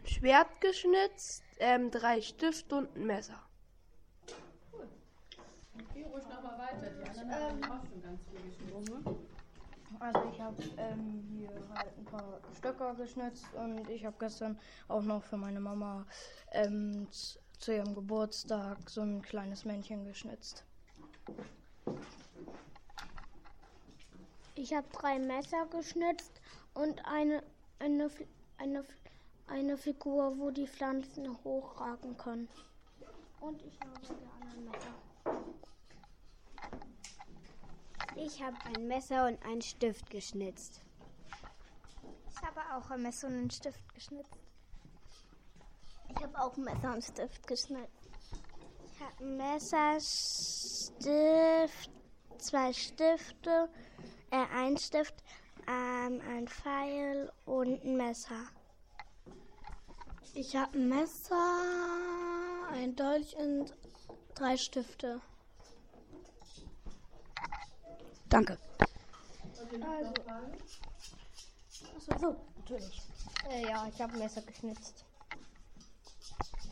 Schwert geschnitzt, 3 Stifte und ein Messer. Geh ruhig nochmal weiter. Die anderen haben auch schon ganz viel geschnitten. Also ich habe hier halt ein paar Stöcker geschnitzt und ich habe gestern auch noch für meine Mama zu ihrem Geburtstag so ein kleines Männchen geschnitzt. Ich habe 3 Messer geschnitzt und eine Figur, wo die Pflanzen hochragen können. Und ich habe die anderen Messer. Ich habe ein Messer und einen Stift geschnitzt. Ich habe auch ein Messer und einen Stift geschnitzt. Ich habe auch ein Messer und einen Stift geschnitzt. Ich habe ein Messer, Stift, 2 Stifte, ein Stift, ein Pfeil und ein Messer. Ich habe ein Messer, ein Dolch und 3 Stifte. Danke. Also. Achso, so, natürlich. Ja, ich habe ein Messer geschnitzt.